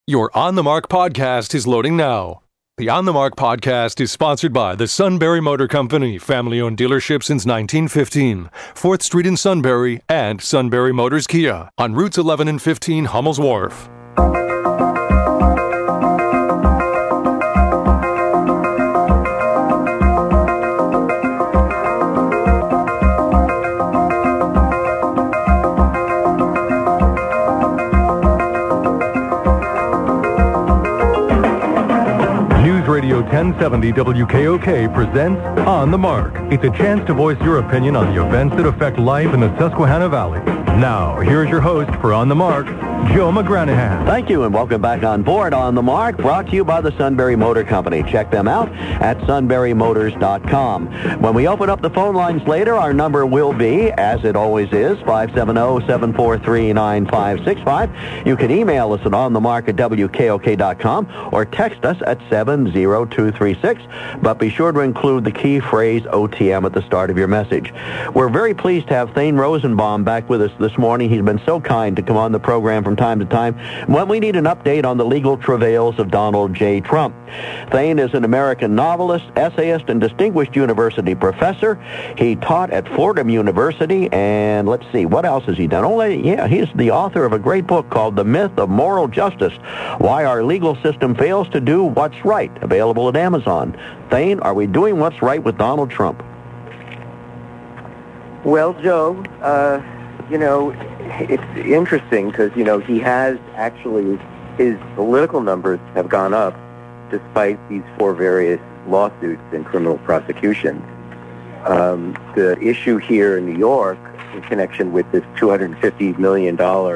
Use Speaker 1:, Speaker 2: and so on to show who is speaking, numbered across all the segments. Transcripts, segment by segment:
Speaker 1: Your On the Mark podcast is loading now. The On the Mark podcast is sponsored by the Sunbury Motor Company, family-owned dealership since 1915, 4th Street in Sunbury, and Sunbury Motors Kia on routes 11 and 15 Hummel's Wharf.
Speaker 2: Radio 1070 WKOK presents On the Mark. It's a chance to voice your opinion on the events that affect life in the Susquehanna Valley. Now, here's your host for On the Mark, Joe McGranahan.
Speaker 3: Thank you, and welcome back on board On the Mark, brought to you by the Sunbury Motor Company. Check them out at sunburymotors.com. When we open up the phone lines later, our number will be, as it always is, 570-743-9565. You can email us at onthemark@wkok.com or text us at 70236. But be sure to include the key phrase OTM at the start of your message. We're very pleased to have Thane Rosenbaum back with us this morning. He's been so kind to come on the program from time to time when we need an update on the legal travails of Donald J. Trump. Thane is an American novelist, essayist, and distinguished university professor. He taught at Fordham University, and let's see, what else has he done? He's the author of a great book called The Myth of Moral Justice, Why Our Legal System Fails to Do What's Right, available at Amazon. Thane, are we doing what's right with Donald Trump?
Speaker 4: Well, Joe, it's interesting because, he has actually, his political numbers have gone up despite these four various lawsuits and criminal prosecutions. The issue here in New York, in connection with this $250 million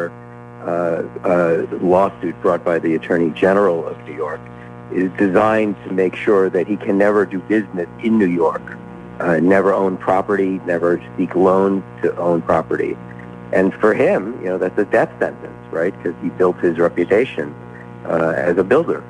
Speaker 4: lawsuit brought by the Attorney General of New York, is designed to make sure that he can never do business in New York, never own property, never seek loans to own property. And for him, that's a death sentence, right? Because he built his reputation as a builder.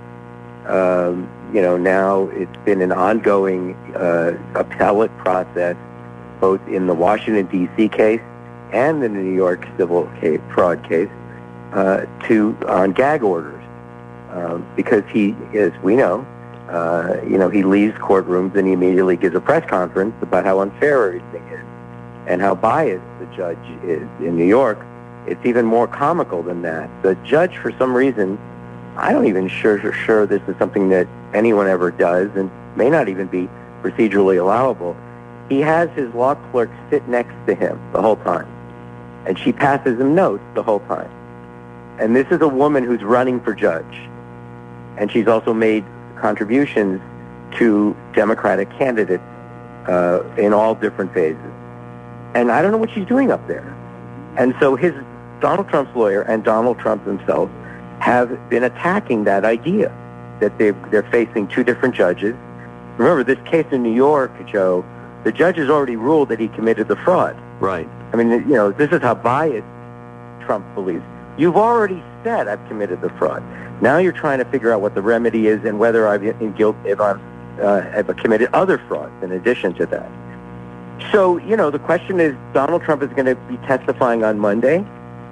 Speaker 4: Now it's been an ongoing appellate process, both in the Washington, D.C. case and in the New York civil fraud case, on gag orders. Because he, as we know, he leaves courtrooms and he immediately gives a press conference about how unfair everything is and how biased the judge is in New York. It's even more comical than that. The judge, for some reason, I don't even sure this is something that anyone ever does and may not even be procedurally allowable. He has his law clerk sit next to him the whole time, and she passes him notes the whole time. And this is a woman who's running for judge, and she's also made contributions to Democratic candidates in all different phases. And I don't know what she's doing up there. And so Donald Trump's lawyer and Donald Trump himself have been attacking that idea that they're facing two different judges. Remember, this case in New York, Joe, the judge has already ruled that he committed the fraud.
Speaker 3: Right.
Speaker 4: I mean, this is how biased Trump believes. You've already said I've committed the fraud. Now you're trying to figure out what the remedy is and whether I've committed other frauds in addition to that. So, the question is, Donald Trump is going to be testifying on Monday.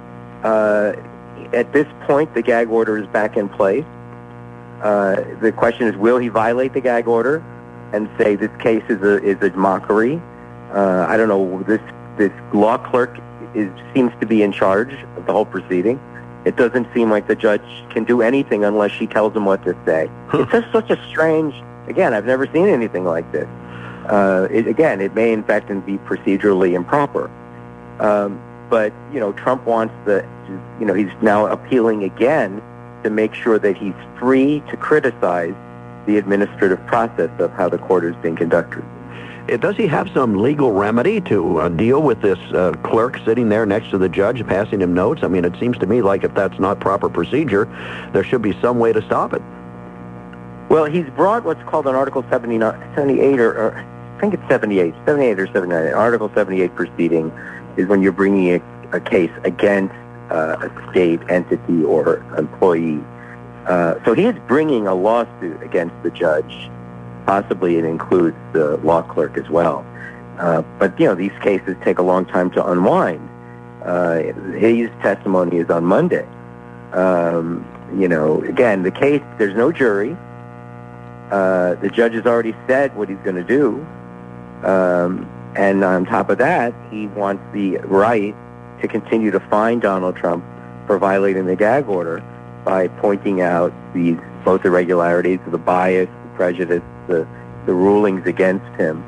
Speaker 4: At this point, the gag order is back in place. The question is, will he violate the gag order and say this case is a mockery? I don't know. This law clerk seems to be in charge of the whole proceeding. It doesn't seem like the judge can do anything unless she tells him what to say. It's just such a strange... Again, I've never seen anything like this. It may in fact be procedurally improper. But, Trump wants he's now appealing again to make sure that he's free to criticize the administrative process of how the court is being conducted.
Speaker 3: Does he have some legal remedy to deal with this clerk sitting there next to the judge passing him notes? I mean, it seems to me like if that's not proper procedure, there should be some way to stop it.
Speaker 4: Well, he's brought what's called an Article 78 or I think it's 78 or 79. Article 78 proceeding is when you're bringing a case against a state entity or employee. So he is bringing a lawsuit against the judge. Possibly it includes the law clerk as well. But, these cases take a long time to unwind. His testimony is on Monday. again, the case, there's no jury. The judge has already said what he's going to do. And on top of that, he wants the right to continue to fine Donald Trump for violating the gag order by pointing out both irregularities, the bias, the prejudice, the rulings against him.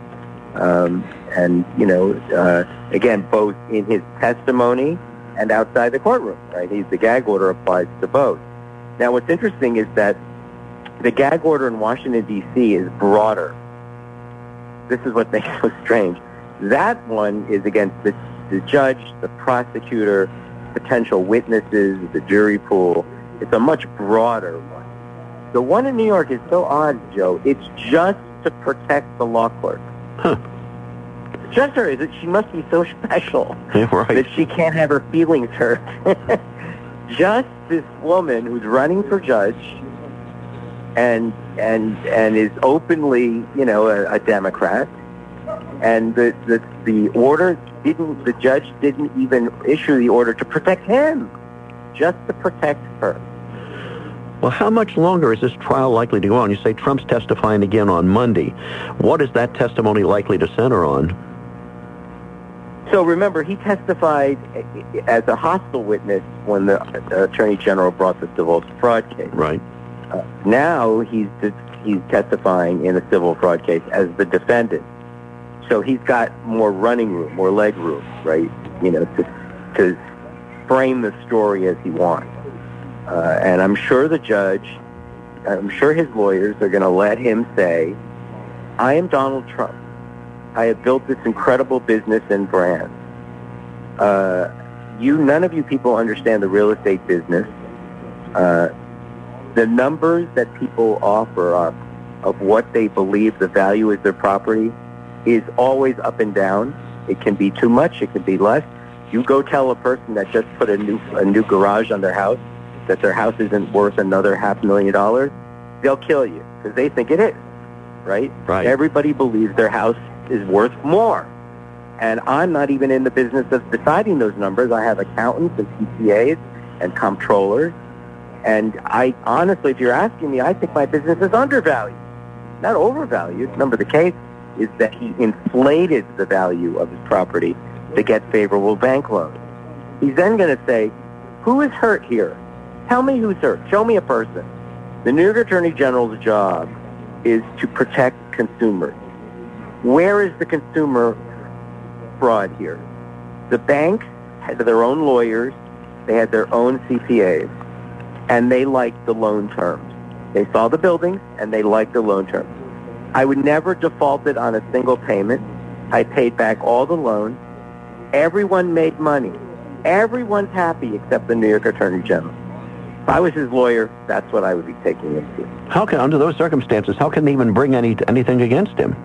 Speaker 4: Again, both in his testimony and outside the courtroom, right? The gag order applies to both. Now, what's interesting is that the gag order in Washington, D.C. is broader. This is what makes it so strange. That one is against the judge, the prosecutor, potential witnesses, the jury pool. It's a much broader one. The one in New York is so odd, Joe. It's just to protect the law clerk.
Speaker 3: Huh.
Speaker 4: Just her. She must be so special that she can't have her feelings hurt. Just this woman who's running for judge and is openly, a Democrat, and the order the judge didn't even issue the order to protect him, just to protect her.
Speaker 3: Well, how much longer is this trial likely to go on? You say Trump's testifying again on Monday. What is that testimony likely to center on?
Speaker 4: So remember, he testified as a hostile witness when the Attorney General brought the civil fraud case.
Speaker 3: Right.
Speaker 4: Now he's testifying in a civil fraud case as the defendant. So he's got more running room, more leg room, right? To frame the story as he wants. And I'm sure the judge, I'm sure his lawyers are going to let him say, I am Donald Trump. I have built this incredible business and brand. None of you people understand the real estate business. The numbers that people offer up of what they believe the value is their property is always up and down. It can be too much. It can be less. You go tell a person that just put a new garage on their house that their house isn't worth another $500,000, they'll kill you because they think it is, right?
Speaker 3: Right.
Speaker 4: Everybody believes their house is worth more. And I'm not even in the business of deciding those numbers. I have accountants and CPAs and comptrollers. And I honestly, if you're asking me, I think my business is undervalued, not overvalued. Remember, the case is that he inflated the value of his property to get favorable bank loans. He's then going to say, who is hurt here? Tell me who's hurt. Show me a person. The New York Attorney General's job is to protect consumers. Where is the consumer fraud here? The banks had their own lawyers. They had their own CPAs. And they liked the loan terms. They saw the buildings, and they liked the loan terms. I would never default it on a single payment. I paid back all the loans. Everyone made money. Everyone's happy except the New York Attorney General. If I was his lawyer, that's what I would be taking him to.
Speaker 3: How can, under those circumstances, how can they even bring anything against him?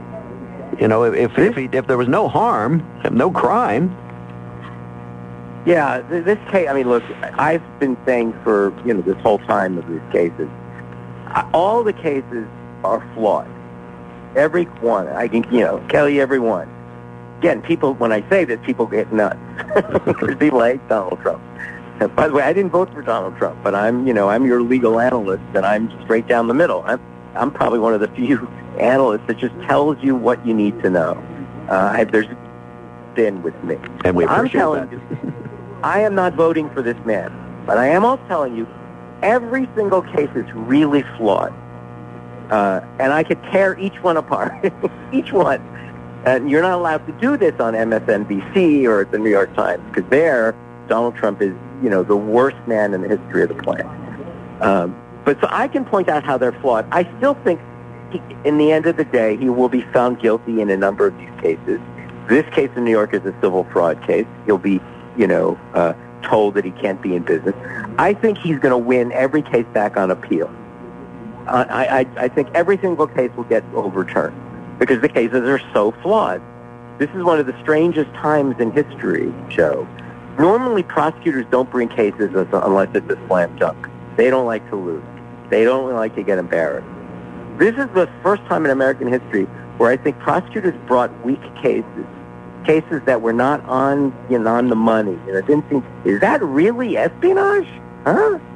Speaker 3: If there was no harm, no crime.
Speaker 4: Yeah, this case, I mean, look, I've been saying for, this whole time of these cases, all the cases are flawed. Every one. I can, Kelly, every one. Again, people, when I say this, people get nuts. Because people hate Donald Trump. And by the way, I didn't vote for Donald Trump, but I'm your legal analyst, and I'm straight down the middle. I'm probably one of the few analysts that just tells you what you need to know. There's been with me.
Speaker 3: And we appreciate
Speaker 4: I'm telling
Speaker 3: that.
Speaker 4: you, I am not voting for this man, but I am also telling you, every single case is really flawed. And I could tear each one apart, each one. And you're not allowed to do this on MSNBC or the New York Times, because there, Donald Trump is, the worst man in the history of the planet. But so I can point out how they're flawed. I still think, in the end of the day, he will be found guilty in a number of these cases. This case in New York is a civil fraud case. He'll be, told that he can't be in business. I think he's going to win every case back on appeal. I think every single case will get overturned because the cases are so flawed. This is one of the strangest times in history, Joe. Normally, prosecutors don't bring cases unless it's a slam dunk. They don't like to lose. They don't like to get embarrassed. This is the first time in American history where I think prosecutors brought weak cases that were not on the money. It didn't seem, is that really espionage? Huh?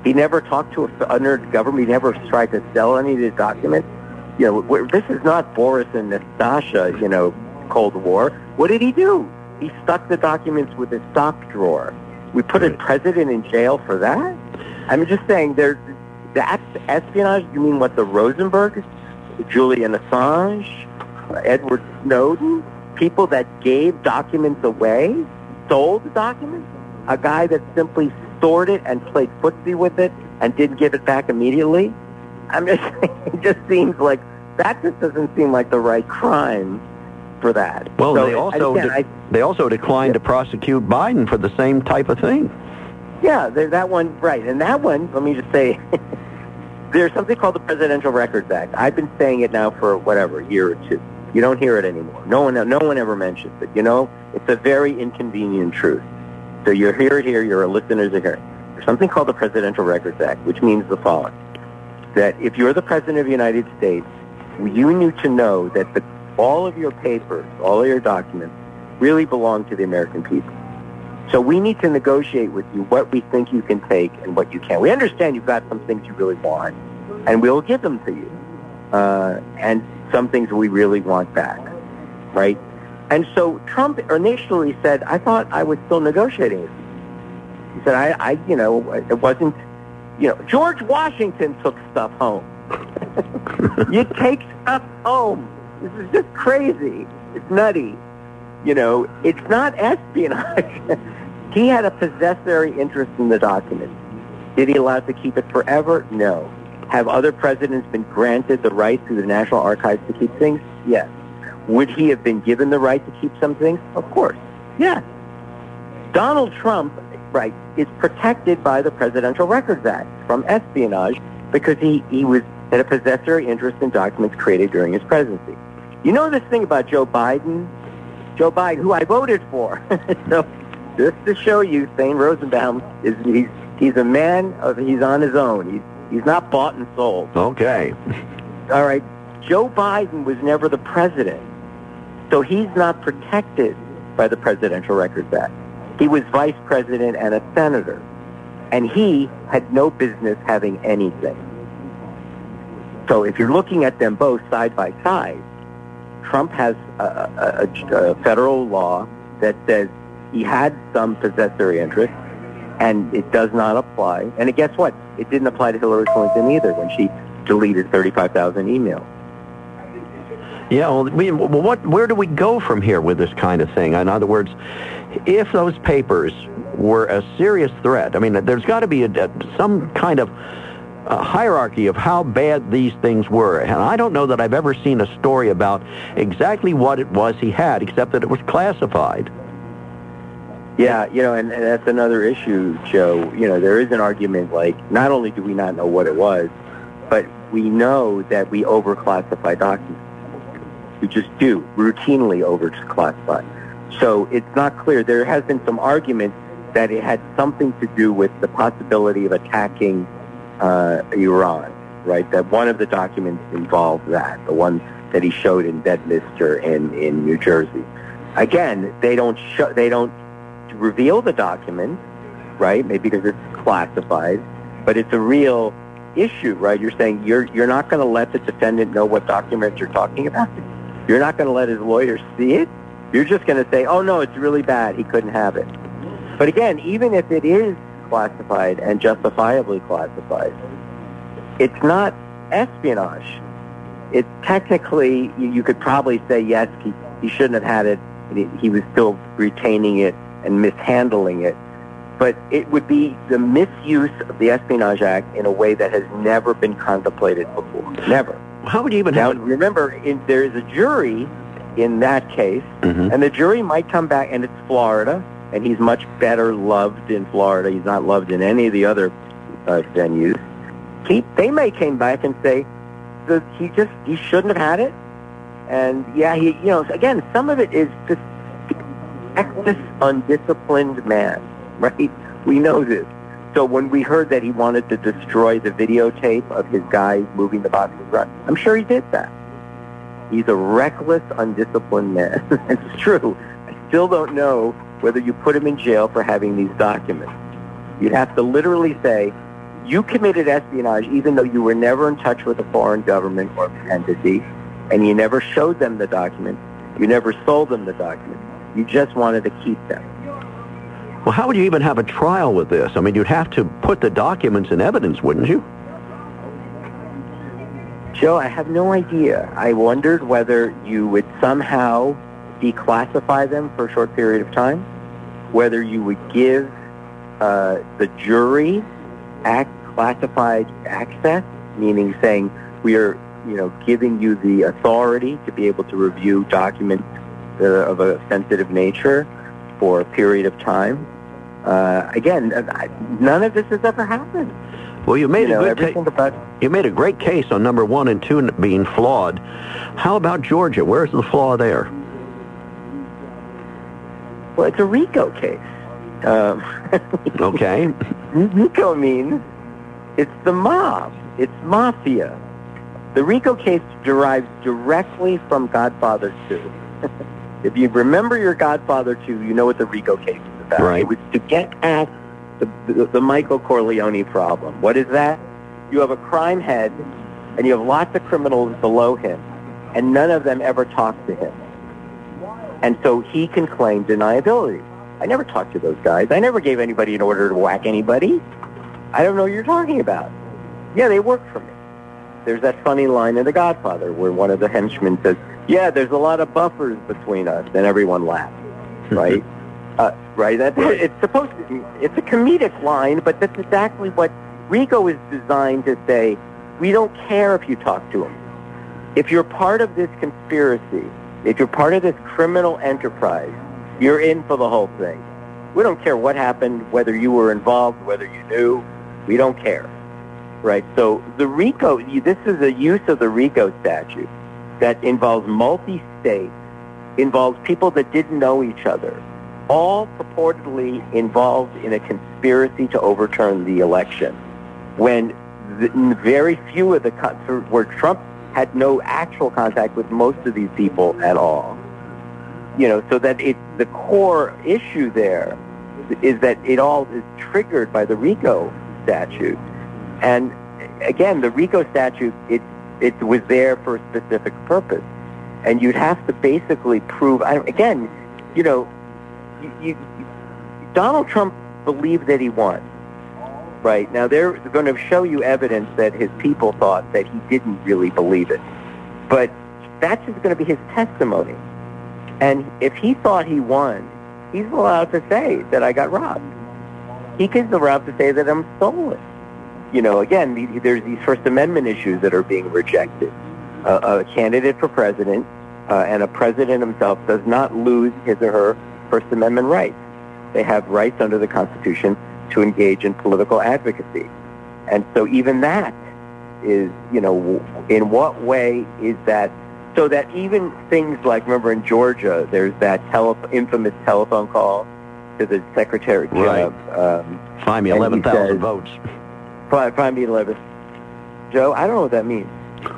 Speaker 4: He never talked to another government. He never tried to sell any of his documents. This is not Boris and Nastasha, Cold War. What did he do? He stuck the documents with his sock drawer. We put a president in jail for that? I'm just saying, that's espionage. You mean what, the Rosenberg, Julian Assange, Edward Snowden, people that gave documents away, sold the documents? A guy that simply stored it and played footsie with it and didn't give it back immediately? I'm just saying, it just seems like that just doesn't seem like the right crime for that.
Speaker 3: Well,
Speaker 4: So,
Speaker 3: they also declined to prosecute Biden for the same type of thing.
Speaker 4: Yeah, there's that one, right. And that one, let me just say, there's something called the Presidential Records Act. I've been saying it now for, a year or two. You don't hear it anymore. No one ever mentions it. It's a very inconvenient truth. So you hear it here, your listeners are hearing. There's something called the Presidential Records Act, which means the following, that if you're the President of the United States, you need to know that all of your papers, all of your documents, really belong to the American people. So we need to negotiate with you what we think you can take and what you can't. We understand you've got some things you really want, and we'll give them to you. And some things we really want back, right? And so Trump initially said, I thought I was still negotiating with you. He said, it wasn't, George Washington took stuff home. You take stuff home. This is just crazy. It's nutty. It's not espionage. He had a possessory interest in the document. Did he allow to keep it forever? No. Have other presidents been granted the right through the National Archives to keep things? Yes. Would he have been given the right to keep some things? Of course. Yes. Donald Trump, right, is protected by the Presidential Records Act from espionage because he had a possessory interest in documents created during his presidency. You know this thing about Joe Biden? Joe Biden, who I voted for. So just to show you, Thane Rosenbaum, he's a man he's on his own. He's not bought and sold.
Speaker 3: Okay.
Speaker 4: All right. Joe Biden was never the president, so he's not protected by the Presidential Records Act. He was vice president and a senator, and he had no business having anything. So if you're looking at them both side by side, Trump has a federal law that says he had some possessory interest, and it does not apply. And guess what? It didn't apply to Hillary Clinton either when she deleted 35,000 emails.
Speaker 3: Yeah, well, where do we go from here with this kind of thing? In other words, if those papers were a serious threat, I mean, there's got to be some kind of hierarchy of how bad these things were. And I don't know that I've ever seen a story about exactly what it was he had, except that it was classified.
Speaker 4: Yeah, and that's another issue, Joe. There is an argument like, not only do we not know what it was, but we know that we overclassify documents. We just do, routinely overclassify. So it's not clear. There has been some argument that it had something to do with the possibility of attacking Iran, right? That one of the documents involved that, the one that he showed in Bedminster in New Jersey. Again, they don't reveal the document, right? Maybe because it's classified, but it's a real issue, right? You're saying you're not going to let the defendant know what document you're talking about. You're not going to let his lawyer see it. You're just going to say, oh no, it's really bad. He couldn't have it. But again, even if it is classified and justifiably classified, it's not espionage. It's technically, you could probably say, yes, he shouldn't have had it. He was still retaining it and mishandling it. But it would be the misuse of the Espionage Act in a way that has never been contemplated before. Never.
Speaker 3: How would you even
Speaker 4: now,
Speaker 3: have...
Speaker 4: remember, there is a jury in that case, and the jury might come back, and it's Florida, and he's much better loved in Florida. He's not loved in any of the other venues. They may come back and say he shouldn't have had it, and again, some of it is just reckless, undisciplined man, right? We know this. So when we heard that he wanted to destroy the videotape of his guy moving the boxing run, I'm sure he did that. He's a reckless, undisciplined man. It's true. I still don't know whether you put him in jail for having these documents. You'd have to literally say, you committed espionage even though you were never in touch with a foreign government or entity, and you never showed them the documents. You never sold them the documents. You just wanted to keep them.
Speaker 3: Well, how would you even have a trial with this? I mean, you'd have to put the documents in evidence, wouldn't you?
Speaker 4: Joe, I have no idea. I wondered whether you would somehow declassify them for a short period of time, whether you would give the jury classified access, meaning saying we are, giving you the authority to be able to review documents of a sensitive nature for a period of time. Again, none of this has ever happened.
Speaker 3: Well, you made you made a great case on number 1 and 2 being flawed. How about Georgia? Where's the flaw there?
Speaker 4: Well, it's a RICO case.
Speaker 3: Okay.
Speaker 4: RICO means it's the mob. It's mafia. The RICO case derives directly from Godfather 2. If you remember your Godfather 2, you know what the RICO case is about.
Speaker 3: Right.
Speaker 4: It was to get at the Michael Corleone problem. What is that? You have a crime head, and you have lots of criminals below him, and none of them ever talk to him. And so he can claim deniability. I never talked to those guys. I never gave anybody an order to whack anybody. I don't know what you're talking about. Yeah, they work for me. There's that funny line in The Godfather where one of the henchmen says, yeah, there's a lot of buffers between us, and everyone laughs, right? Right? It's supposed to be, it's a comedic line, but that's exactly what RICO is designed to say. We don't care if you talk to him. If you're part of this conspiracy, if you're part of this criminal enterprise, you're in for the whole thing. We don't care what happened, whether you were involved, whether you knew. We don't care, right? So the RICO, this is a use of the RICO statute that involves multi-state, involves people that didn't know each other, all purportedly involved in a conspiracy to overturn the election, when very few of the where Trump had no actual contact with most of these people at all. So that the core issue there is that it all is triggered by the RICO statute. And again, the RICO statute, it was there for a specific purpose. And you'd have to basically prove, Donald Trump believed that he won. Right? Now, they're going to show you evidence that his people thought that he didn't really believe it. But that's just going to be his testimony. And if he thought he won, he's allowed to say that I got robbed. He can allowed to say that I'm stolen. Again, there's these First Amendment issues that are being rejected. A candidate for president and a president himself does not lose his or her First Amendment rights. They have rights under the Constitution to engage in political advocacy. And so even that is, in what way is that, so that even things like, remember in Georgia, there's that infamous telephone call to the secretary.
Speaker 3: Right. Find me 11,000 votes.
Speaker 4: Find me 11. Joe, I don't know what that means.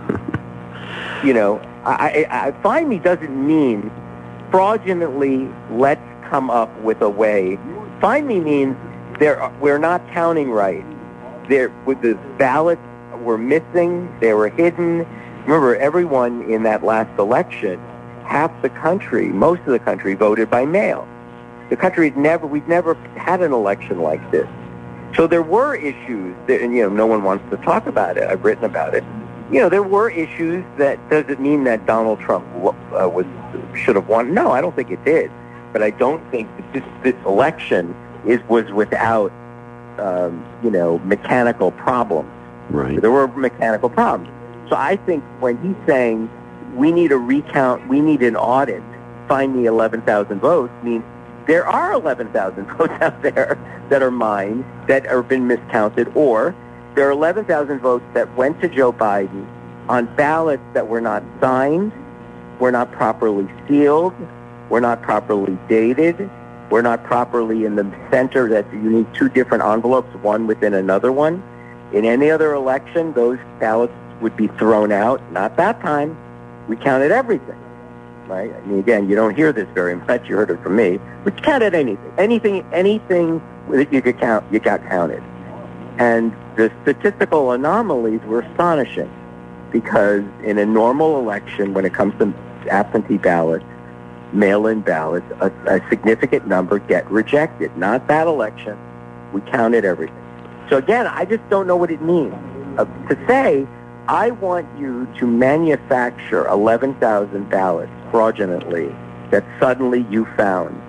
Speaker 4: Find me doesn't mean fraudulently let's come up with a way. Find me means we're not counting right. With the ballots were missing, they were hidden. Remember, everyone in that last election, half the country, most of the country voted by mail. The country we've never had an election like this. So there were issues, and no one wants to talk about it. I've written about it. There were issues. That doesn't mean that Donald Trump should have won. No, I don't think it did. But I don't think that this election was without, mechanical problems.
Speaker 3: Right.
Speaker 4: There were mechanical problems. So I think when he's saying we need a recount, we need an audit, find me 11,000 votes, means there are 11,000 votes out there that are mine, that have been miscounted, or there are 11,000 votes that went to Joe Biden on ballots that were not signed, were not properly sealed, were not properly dated, were not properly in the center, that you need two different envelopes, one within another one. In any other election, those ballots would be thrown out. Not that time. We counted everything. Right? I mean, again, you don't hear this very much. You heard it from me. We counted anything. Anything that you could count, you got counted. And the statistical anomalies were astonishing because in a normal election, when it comes to absentee ballots, mail-in ballots, a significant number get rejected. Not that election. We counted everything. So again, I just don't know what it means. To say, I want you to manufacture 11,000 ballots fraudulently that suddenly you found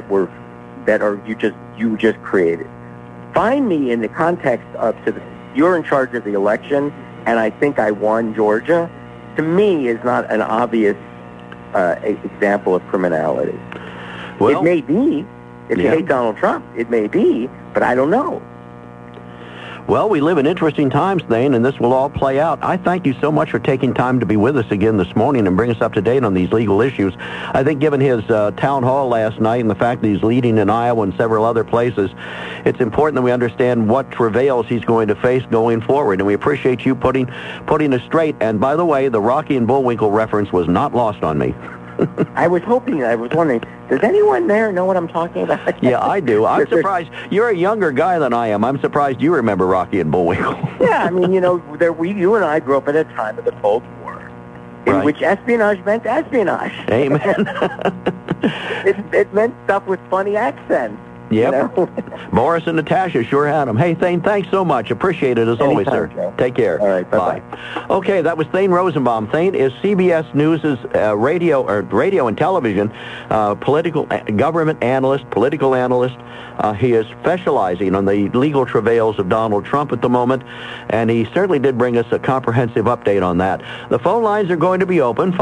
Speaker 4: you just created. Find me in the context of you're in charge of the election, and I think I won Georgia. To me, is not an obvious example of criminality. Well, it may be. If you hate Donald Trump, it may be, but I don't know.
Speaker 3: Well, we live in interesting times, Thane, and this will all play out. I thank you so much for taking time to be with us again this morning and bring us up to date on these legal issues. I think given his town hall last night and the fact that he's leading in Iowa and several other places, it's important that we understand what travails he's going to face going forward, and we appreciate you putting us straight. And by the way, the Rocky and Bullwinkle reference was not lost on me.
Speaker 4: I was wondering, does anyone there know what I'm talking about?
Speaker 3: Yeah, I do. I'm surprised. You're a younger guy than I am. I'm surprised you remember Rocky and Bullwinkle.
Speaker 4: Yeah, I mean, you and I grew up at a time of the Cold War, in which espionage meant espionage.
Speaker 3: Amen.
Speaker 4: It meant stuff with funny accents.
Speaker 3: Yep. Boris and Natasha sure had them. Hey, Thane, thanks so much. Appreciate it as always, sir.
Speaker 4: Joe.
Speaker 3: Take care.
Speaker 4: All right, bye-bye.
Speaker 3: Okay, that was Thane Rosenbaum. Thane is CBS News' radio and television government analyst, political analyst. He is specializing on the legal travails of Donald Trump at the moment, and he certainly did bring us a comprehensive update on that. The phone lines are going to be open,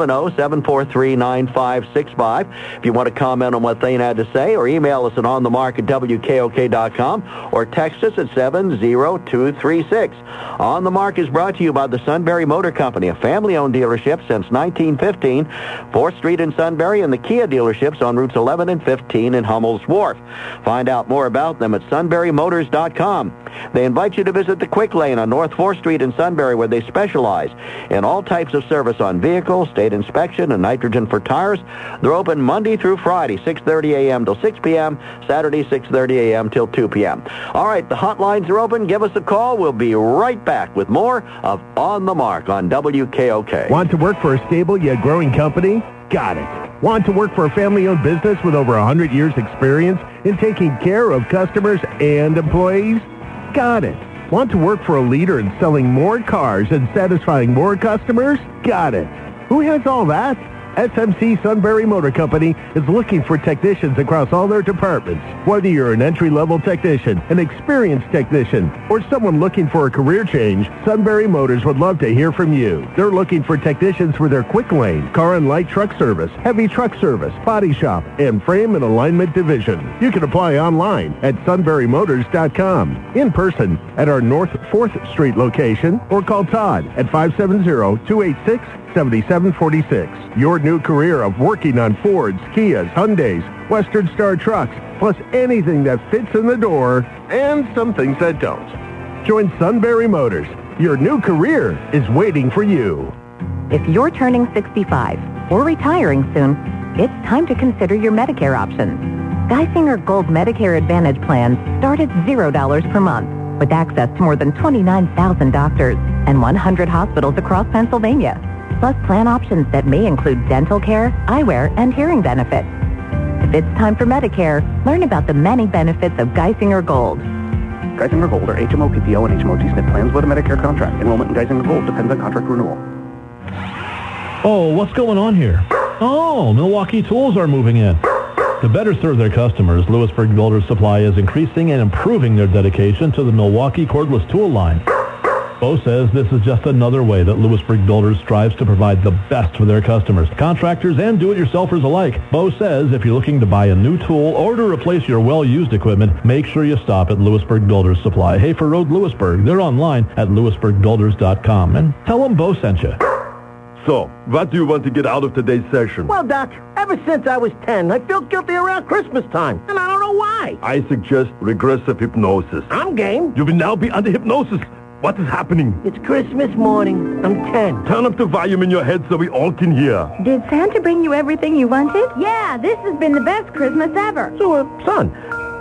Speaker 3: 570-743-9565. If you want to comment on what Thane had to say, or email us at onthemark@wkok.com, or text us at 70236. On the Mark is brought to you by the Sunbury Motor Company, a family-owned dealership since 1915, 4th Street in Sunbury, and the Kia dealerships on routes 11 and 15 in Hummel's Wharf. Find out more about them at sunburymotors.com. They invite you to visit the Quick Lane on North 4th Street in Sunbury, where they specialize in all types of service on vehicles, state inspection, and nitrogen for tires. They're open Monday through Friday, 6:30 a.m. till 6 p.m., Saturday, 6:30 a.m. till 2 p.m. All right, the hotlines are open. Give us a call. We'll be right back with more of On the Mark on WKOK.
Speaker 5: Want to work for a stable yet growing company? Got it. Want to work for a family-owned business with over 100 years' experience in taking care of customers and employees? Got it. Want to work for a leader in selling more cars and satisfying more customers? Got it. Who has all that? SMC Sunbury Motor Company is looking for technicians across all their departments. Whether you're an entry-level technician, an experienced technician, or someone looking for a career change, Sunbury Motors would love to hear from you. They're looking for technicians for their Quick Lane, car and light truck service, heavy truck service, body shop, and frame and alignment division. You can apply online at sunburymotors.com, in person at our North 4th Street location, or call Todd at 570-286-7746. Your new career of working on Fords, Kias, Hyundais, Western Star trucks, plus anything that fits in the door, and some things that don't. Join Sunbury Motors. Your new career is waiting for you.
Speaker 6: If you're turning 65 or retiring soon, it's time to consider your Medicare options. Geisinger Gold Medicare Advantage plans start at $0 per month, with access to more than 29,000 doctors and 100 hospitals across Pennsylvania. Plus plan options that may include dental care, eyewear, and hearing benefits. If it's time for Medicare, learn about the many benefits of Geisinger Gold.
Speaker 7: Geisinger Gold are HMO, PPO, and HMO T-SNP plans with a Medicare contract. Enrollment in Geisinger Gold depends on contract renewal.
Speaker 8: Oh, what's going on here? Oh, Milwaukee Tools are moving in. To better serve their customers, Lewisburg Builders Supply is increasing and improving their dedication to the Milwaukee cordless tool line. Bo says this is just another way that Lewisburg Builders strives to provide the best for their customers, contractors, and do-it-yourselfers alike. Bo says if you're looking to buy a new tool or to replace your well-used equipment, make sure you stop at Lewisburg Builders Supply, Hafer Road, Lewisburg. They're online at lewisburgbuilders.com. And tell them Bo sent you.
Speaker 9: So, what do you want to get out of today's session?
Speaker 10: Well, Doc, ever since I was 10, I feel guilty around Christmas time, and I don't know why.
Speaker 9: I suggest regressive hypnosis.
Speaker 10: I'm game.
Speaker 9: You will now be under hypnosis. What is happening?
Speaker 10: It's Christmas morning. I'm 10.
Speaker 9: Turn up the volume in your head so we all can hear.
Speaker 11: Did Santa bring you everything you wanted? Yeah, this has been the best Christmas ever.
Speaker 10: So, son,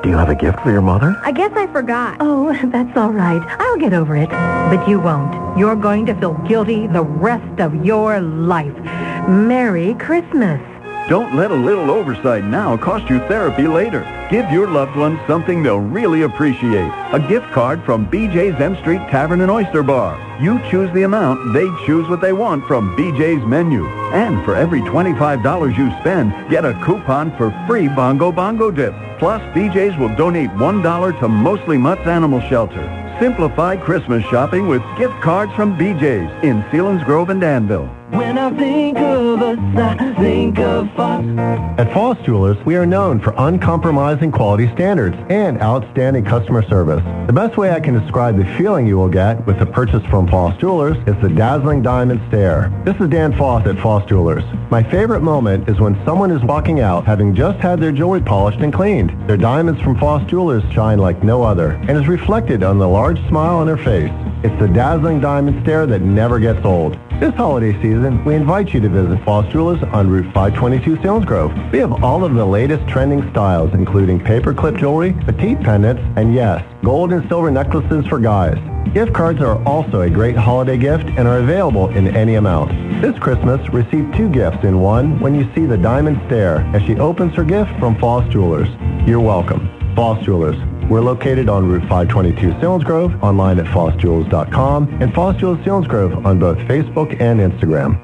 Speaker 3: Do you have a gift for your mother?
Speaker 11: I guess I forgot.
Speaker 6: Oh, that's all right. I'll get over it. But you won't. You're going to feel guilty the rest of your life. Merry Christmas.
Speaker 9: Don't let a little oversight now cost you therapy later. Give your loved ones something they'll really appreciate. A gift card from BJ's M Street Tavern and Oyster Bar. You choose the amount, they choose what they want from BJ's menu. And for every $25 you spend, get a coupon for free Bongo Bongo dip. Plus, BJ's will donate $1 to Mostly Mutts Animal Shelter. Simplify Christmas shopping with gift cards from BJ's in Sealands Grove and Danville.
Speaker 12: When I think of us, I think of Foss.
Speaker 5: At Foss Jewelers, we are known for uncompromising quality standards and outstanding customer service. The best way I can describe the feeling you will get with the purchase from Foss Jewelers is the dazzling diamond stare. This is Dan Foss at Foss Jewelers. My favorite moment is when someone is walking out having just had their jewelry polished and cleaned. Their diamonds from Foss Jewelers shine like no other and is reflected on the large smile on their face. It's the dazzling diamond stare that never gets old. This holiday season, we invite you to visit Foss Jewelers on Route 522 Selinsgrove. We have all of the latest trending styles, including paperclip jewelry, petite pendants, and yes, gold and silver necklaces for guys. Gift cards are also a great holiday gift and are available in any amount. This Christmas, receive 2 gifts in one when you see the diamond stare as she opens her gift from Foss Jewelers. You're welcome. Foss Jewelers. We're located on Route 522 Selinsgrove, online at fossjewels.com, and Foss Jewels Selinsgrove on both Facebook and Instagram.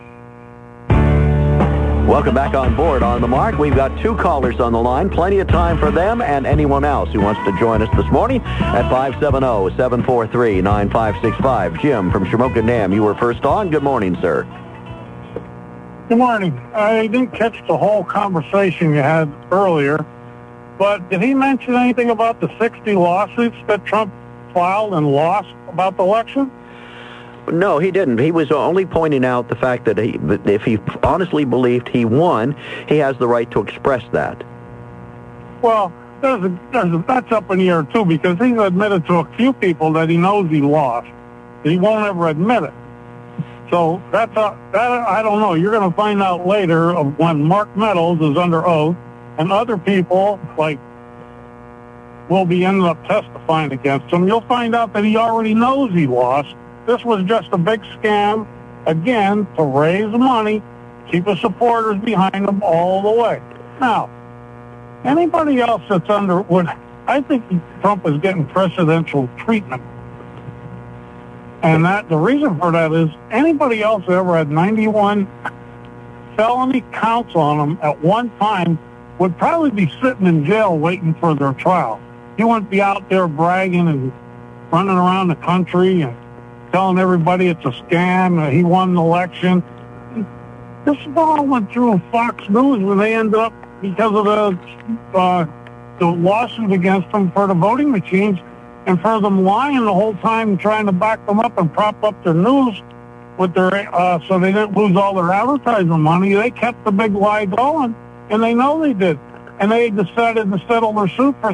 Speaker 3: Welcome back on board On the Mark. We've got 2 callers on the line. Plenty of time for them and anyone else who wants to join us this morning at 570-743-9565. Jim from Shamokin Dam, you were first on. Good morning, sir.
Speaker 13: Good morning. I didn't catch the whole conversation you had earlier, but did he mention anything about the 60 lawsuits that Trump filed and lost about the election?
Speaker 3: No, he didn't. He was only pointing out the fact that if he honestly believed he won, he has the right to express that.
Speaker 13: Well, that's up in the air, too, because he's admitted to a few people that he knows he lost. He won't ever admit it. So that I don't know. You're going to find out later of when Mark Meadows is under oath, and other people, like, will be ended up testifying against him. You'll find out that he already knows he lost. This was just a big scam, again, to raise money, keep his supporters behind him all the way. Now, anybody else that's I think Trump is getting presidential treatment. And the reason for that is anybody else that ever had 91 felony counts on them at one time would probably be sitting in jail waiting for their trial. He wouldn't be out there bragging and running around the country and telling everybody it's a scam, he won the election. This all went through Fox News when they ended up, because of the lawsuit against them for the voting machines and for them lying the whole time, trying to back them up and prop up their news with their so they didn't lose all their advertising money. They kept the big lie going, and they know they did. And they decided to settle their suit for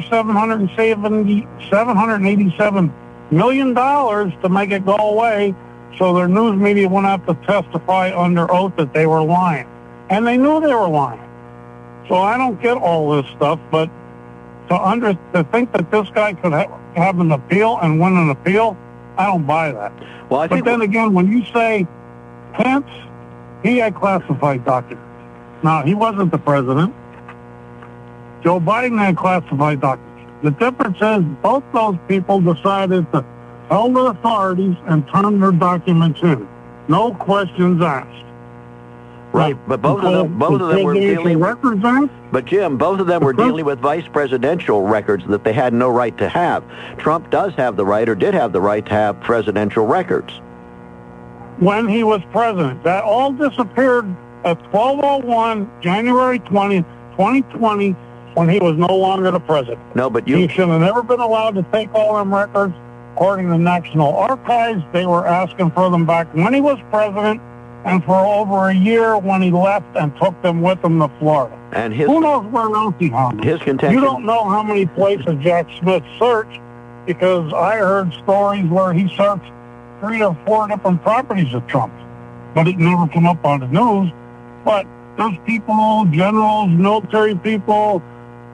Speaker 13: $787 million to make it go away, so their news media wouldn't have to testify under oath that they were lying. And they knew they were lying. So I don't get all this stuff, but to think that this guy could have an appeal and win an appeal, I don't buy that. Well, but then again, when you say Pence, he had classified documents. Now, he wasn't the president. Joe Biden had classified documents. The difference is both those people decided to tell the authorities and turn their documents in. No questions asked.
Speaker 3: Right, but both of them were dealing
Speaker 13: records on.
Speaker 3: But Jim, both of them were dealing with vice presidential records that they had no right to have. Trump does have the right, or did have the right, to have presidential records.
Speaker 13: When he was president, that all disappeared at 12:01, January 20th, 2020, when he was no longer the president.
Speaker 3: No, but
Speaker 13: he should have never been allowed to take all them records. According to the National Archives, they were asking for them back when he was president, and for over a year when he left and took them with him to Florida.
Speaker 3: And
Speaker 13: who knows where else he hung them?
Speaker 3: His contention.
Speaker 13: You don't know how many places Jack Smith searched, because I heard stories where he searched 3 or 4 different properties of Trump, but it never came up on the news. But those people, generals, military people,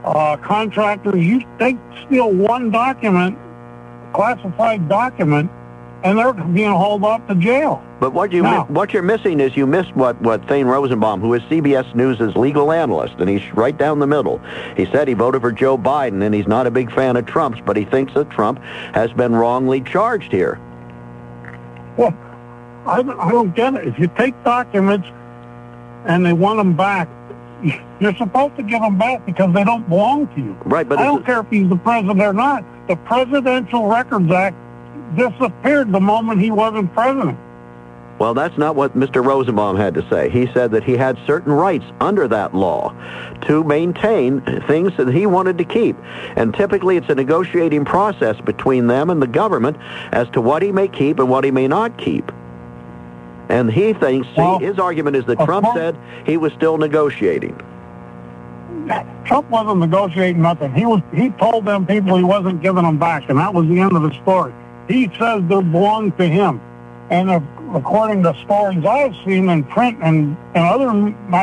Speaker 13: contractors, they steal one document, classified document, and they're being hauled off to jail.
Speaker 3: But what you're missing is you missed what Thane Rosenbaum, who is CBS News' legal analyst, and he's right down the middle. He said he voted for Joe Biden, and he's not a big fan of Trump's, but he thinks that Trump has been wrongly charged here.
Speaker 13: Well, I don't get it. If you take documents and they want them back, you're supposed to give them back because they don't belong to you.
Speaker 3: Right, but
Speaker 13: I don't care if he's the president or not. The Presidential Records Act disappeared the moment he wasn't president.
Speaker 3: Well, that's not what Mr. Rosenbaum had to say. He said that he had certain rights under that law to maintain things that he wanted to keep. And typically it's a negotiating process between them and the government as to what he may keep and what he may not keep. And he thinks, his argument is that Trump said he was still negotiating.
Speaker 13: Trump wasn't negotiating nothing. He told them people he wasn't giving them back, and that was the end of the story. He says they belong to him. And according to stories I've seen in print and other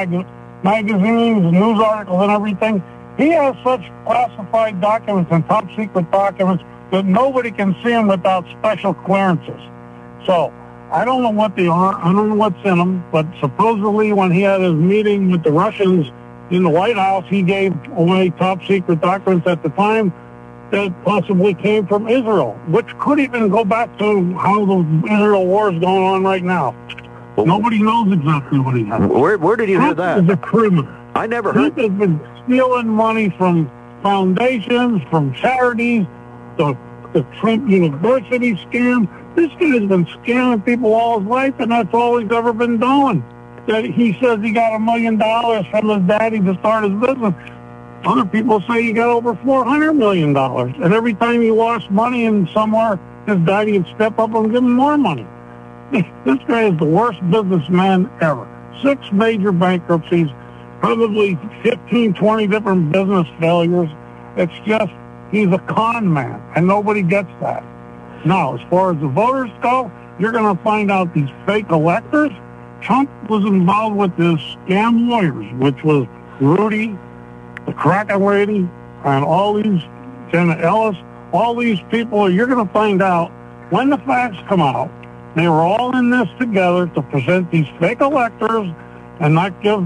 Speaker 13: magazines, news articles and everything, he has such classified documents and top secret documents that nobody can see them without special clearances. So I don't know what they are. I don't know what's in them. But supposedly when he had his meeting with the Russians in the White House, he gave away top secret documents at the time that possibly came from Israel, which could even go back to how the Israel war is going on right now. Well, nobody knows exactly what he has.
Speaker 3: Where did you hear that?
Speaker 13: Trump is a criminal.
Speaker 3: I never heard.
Speaker 13: Trump has been stealing money from foundations, from charities, the Trump University scam. This guy's been scamming people all his life, and that's all he's ever been doing. That he says he got $1 million from his daddy to start his business. Other people say he got over $400 million. And every time he lost money in somewhere, his daddy would step up and give him more money. This guy is the worst businessman ever. 6 major bankruptcies, probably 15, 20 different business failures. It's just, he's a con man, and nobody gets that. Now, as far as the voters go, you're going to find out these fake electors. Trump was involved with this scam lawyers, which was Rudy, the Kraken lady, and all these, Jenna Ellis, all these people. You're going to find out when the facts come out, they were all in this together to present these fake electors and not give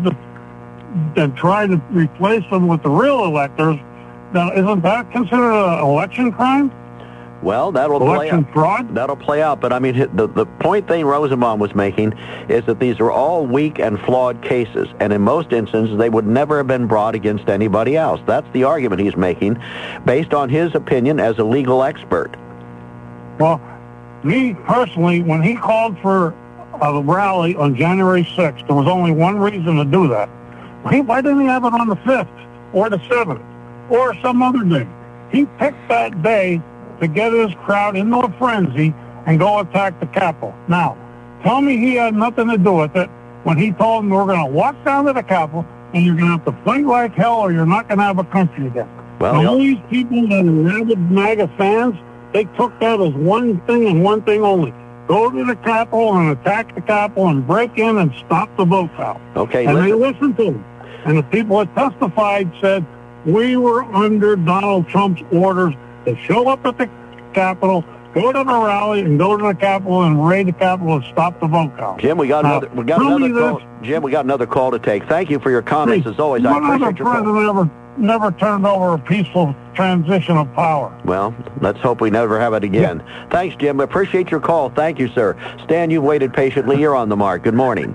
Speaker 13: and try to replace them with the real electors. Now, isn't that considered an election crime?
Speaker 3: Well, that'll play out.
Speaker 13: Fraud?
Speaker 3: That'll play out. But I mean, the point Thane Rosenbaum was making is that these are all weak and flawed cases, and in most instances, they would never have been brought against anybody else. That's the argument he's making, based on his opinion as a legal expert.
Speaker 13: Well, me personally, when he called for a rally on January 6th, there was only one reason to do that. Why didn't he have it on the 5th or the 7th or some other day? He picked that day to get his crowd into a frenzy and go attack the Capitol. Now, tell me he had nothing to do with it when he told them we're going to walk down to the Capitol and you're going to have to fight like hell or you're not going to have a country again. Well, all these people that are rabid MAGA fans, they took that as one thing and one thing only. Go to the Capitol and attack the Capitol and break in and stop the vote count.
Speaker 3: Okay,
Speaker 13: and they listened to them. And the people that testified said, we were under Donald Trump's orders to show up at the Capitol, go to the rally, and go to the Capitol and raid the Capitol and stop the vote count.
Speaker 3: Jim, we got another call. Jim, we got another call to take. Thank you for your comments as always. I appreciate your call.
Speaker 13: What other president never turned over a peaceful transition of power?
Speaker 3: Well, let's hope we never have it again. Yeah. Thanks, Jim. I appreciate your call. Thank you, sir. Stan, you've waited patiently. You're on the mark. Good morning.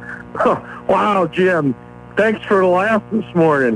Speaker 11: Wow, Jim. Thanks for the laugh this morning.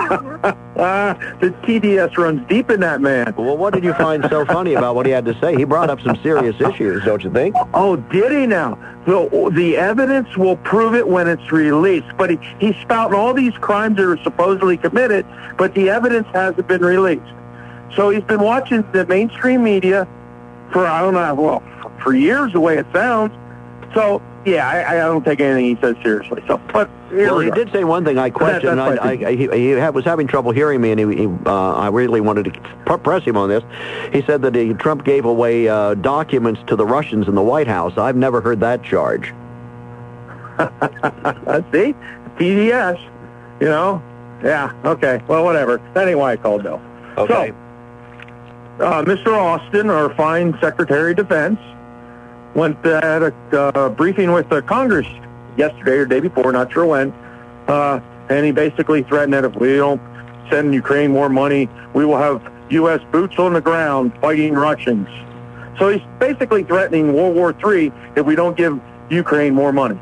Speaker 11: The TDS runs deep in that man.
Speaker 3: Well, what did you find so funny about what he had to say? He brought up some serious issues, don't you think?
Speaker 11: Oh, did he now? The evidence will prove it when it's released. But he's spouting all these crimes that are supposedly committed, but the evidence hasn't been released. So he's been watching the mainstream media for, I don't know, well, for years the way it sounds. So, yeah, I don't take anything he says seriously. So, but
Speaker 3: he did say one thing I questioned. He was having trouble hearing me, and I really wanted to press him on this. He said that Trump gave away documents to the Russians in the White House. I've never heard that charge.
Speaker 11: See? TDS, you know. Yeah, okay. Well, whatever. That ain't why I called, though.
Speaker 3: Okay.
Speaker 11: So, Mr. Austin, our fine Secretary of Defense, went at a briefing with the Congress yesterday or day before, not sure when, and he basically threatened that if we don't send Ukraine more money, we will have U.S. boots on the ground fighting Russians. So he's basically threatening World War III if we don't give Ukraine more money.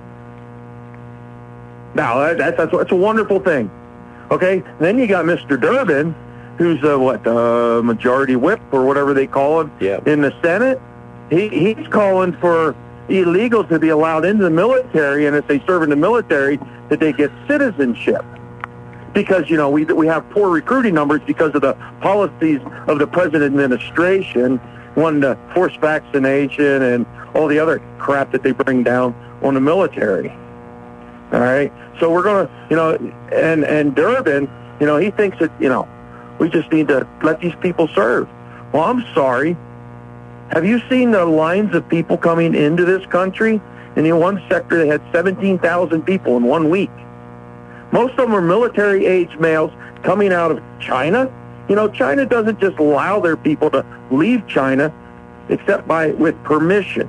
Speaker 11: Now, that's a wonderful thing. Okay? Then you got Mr. Durbin, who's majority whip or whatever they call it in the Senate. He's calling for illegals to be allowed into the military, and if they serve in the military, that they get citizenship. Because, we have poor recruiting numbers because of the policies of the present administration, wanting to force vaccination and all the other crap that they bring down on the military. All right? So we're going to, and Durbin, he thinks that, we just need to let these people serve. Well, I'm sorry. Have you seen the lines of people coming into this country? In the one sector, they had 17,000 people in 1 week. Most of them are military-age males coming out of China. China doesn't just allow their people to leave China except with permission.